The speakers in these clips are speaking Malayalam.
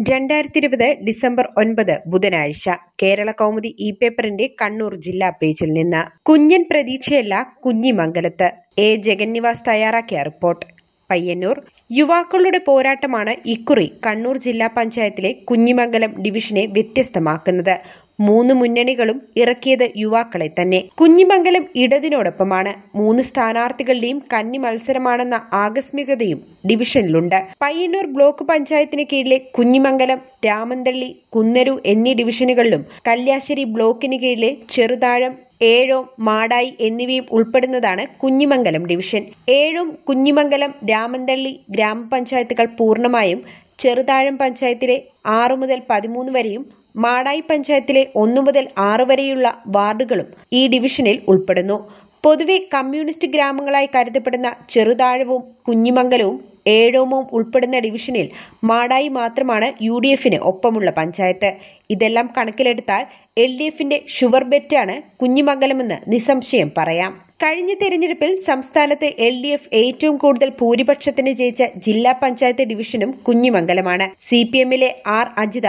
2020 ഡിസംബർ 9 ബുധനാഴ്ച കേരള കൗമുദി പേപ്പറിന്റെ കണ്ണൂർ ജില്ലാ പേജിൽ നിന്ന് കുഞ്ഞൻ പ്രതീക്ഷയല്ല കുഞ്ഞിമംഗലത്ത് ജഗന്നിവാസ് തയ്യാറാക്കിയ റിപ്പോർട്ട്. പയ്യന്നൂർ യുവാക്കളുടെ പോരാട്ടമാണ് ഇക്കുറി കണ്ണൂർ ജില്ലാ പഞ്ചായത്തിലെ കുഞ്ഞിമംഗലം ഡിവിഷനെ വ്യത്യസ്തമാക്കുന്നത്. 3 മുന്നണികളും ഇറക്കിയത് യുവാക്കളെ തന്നെ. കുഞ്ഞിമംഗലം ഇടതിനോടൊപ്പമാണ്. 3 സ്ഥാനാർത്ഥികളുടെയും കന്നി മത്സരമാണെന്ന ആകസ്മികതയും ഡിവിഷനിലുണ്ട്. പയ്യന്നൂർ ബ്ലോക്ക് പഞ്ചായത്തിന് കീഴിലെ കുഞ്ഞിമംഗലം, രാമന്തള്ളി, കുന്നരു എന്നീ ഡിവിഷനുകളിലും കല്യാശ്ശേരി ബ്ലോക്കിന് കീഴിലെ ചെറുതാഴം, ഏഴോം, മാടായി എന്നിവയും ഉൾപ്പെടുന്നതാണ് കുഞ്ഞിമംഗലം ഡിവിഷൻ. ഏഴോം, കുഞ്ഞിമംഗലം, രാമന്തള്ളി ഗ്രാമപഞ്ചായത്തുകൾ പൂർണ്ണമായും, ചെറുതാഴം പഞ്ചായത്തിലെ 6 മുതൽ 13 വരെയും, മാടായി പഞ്ചായത്തിലെ 1 മുതൽ 6 വരെയുള്ള വാർഡുകളും ഈ ഡിവിഷനിൽ ഉൾപ്പെടുന്നു. പൊതുവെ കമ്മ്യൂണിസ്റ്റ് ഗ്രാമങ്ങളായി കരുതപ്പെടുന്ന ചെറുതാഴവും കുഞ്ഞിമംഗലവും ഏഴോമവും ഉൾപ്പെടുന്ന ഡിവിഷനിൽ മാടായി മാത്രമാണ് UDFന് ഒപ്പമുള്ള പഞ്ചായത്ത്. ഇതെല്ലാം കണക്കിലെടുത്താൽ LDFന്റെ ഷുവർ ബെറ്റാണ് കുഞ്ഞിമംഗലമെന്ന് നിസ്സംശയം പറയാം. കഴിഞ്ഞ തെരഞ്ഞെടുപ്പിൽ സംസ്ഥാനത്ത് LDF ഏറ്റവും കൂടുതൽ ഭൂരിപക്ഷത്തിന് ജയിച്ച ജില്ലാ പഞ്ചായത്ത് ഡിവിഷനും കുഞ്ഞിമംഗലമാണ്. CPMലെ R അജിത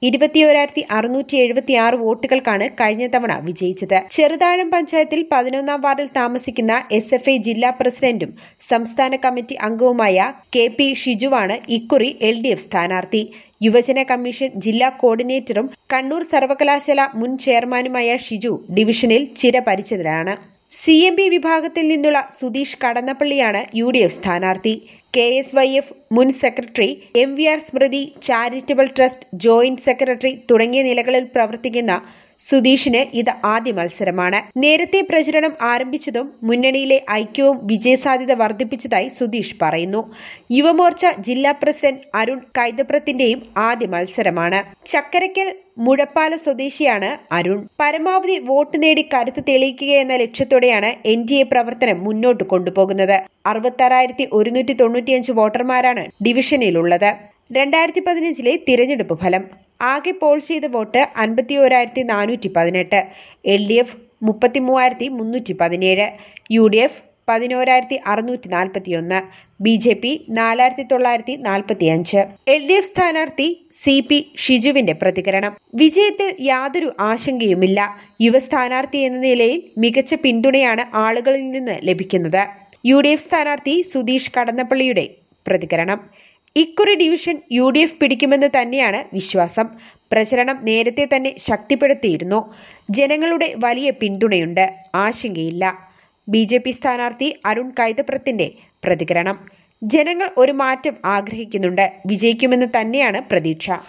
21,676 വോട്ടുകൾക്കാണ് കഴിഞ്ഞ തവണ വിജയിച്ചത്. ചെറുതാഴം പഞ്ചായത്തിൽ 11ാം വാർഡിൽ താമസിക്കുന്ന SFI ജില്ലാ പ്രസിഡന്റും സംസ്ഥാന കമ്മിറ്റി അംഗവുമായ KP ഷിജുവാണ് ഇക്കുറി LDF സ്ഥാനാർത്ഥി. യുവജന കമ്മീഷൻ ജില്ലാ കോർഡിനേറ്ററും കണ്ണൂർ സർവകലാശാല മുൻ ചെയർമാനുമായ ഷിജു ഡിവിഷനിൽ ചിരപരിചിതനാണ്. CMB വിഭാഗത്തിൽ നിന്നുള്ള സുധീഷ് കടന്നപ്പള്ളിയാണ് UDF സ്ഥാനാർത്ഥി. KSYF മുൻ secretary, MVR Smriti charitable trust joint secretary തുടങ്ങിയ നിലകളിൽ പ്രവർത്തിക്കുന്ന സുധീഷിന് ഇത് ആദ്യ മത്സരമാണ്. നേരത്തെ പ്രചരണം ആരംഭിച്ചതും മുന്നണിയിലെ ഐക്യവും വിജയസാധ്യത വർദ്ധിപ്പിച്ചതായി സുധീഷ് പറയുന്നു. യുവമോർച്ച ജില്ലാ പ്രസിഡന്റ് അരുൺ കൈതപ്രത്തിന്റെയും ആദ്യ മത്സരമാണ്. ചക്കരയ്ക്കൽ മുഴപ്പാല സ്വദേശിയാണ് അരുൺ. പരമാവധി വോട്ട് നേടി കരുത്ത് തെളിയിക്കുകയെന്ന ലക്ഷ്യത്തോടെയാണ് NDA പ്രവർത്തനം മുന്നോട്ട് കൊണ്ടുപോകുന്നത്. 66,195 വോട്ടർമാരാണ് ഡിവിഷനിലുള്ളത്. 2015 തിരഞ്ഞെടുപ്പ് ഫലം. ആകെ പോൾ ചെയ്ത vote 51,418. LDF 33,317, UDF 11,641, BJP 4,945. LDF സ്ഥാനാർത്ഥി CP ഷിജുവിന്റെ പ്രതികരണം. വിജയത്തിൽ യാതൊരു ആശങ്കയുമില്ല. യുവ സ്ഥാനാർത്ഥി എന്ന നിലയിൽ മികച്ച പിന്തുണയാണ് ആളുകളിൽ നിന്ന് ലഭിക്കുന്നത്. UDF സ്ഥാനാർത്ഥി സുധീഷ് കടന്നപ്പള്ളിയുടെ പ്രതികരണം. ഇക്കുറി ഡിവിഷൻ UDF പിടിക്കുമെന്ന് തന്നെയാണ് വിശ്വാസം. പ്രചരണം നേരത്തെ തന്നെ ശക്തിപ്പെടുത്തിയിരുന്നു. ജനങ്ങളുടെ വലിയ പിന്തുണയുണ്ട്. ആശങ്കയില്ല. BJP സ്ഥാനാർത്ഥി അരുൺ കൈതപ്രത്തിന്റെ പ്രതികരണം. ജനങ്ങൾ ഒരു മാറ്റം ആഗ്രഹിക്കുന്നുണ്ട്. വിജയിക്കുമെന്ന് തന്നെയാണ് പ്രതീക്ഷ.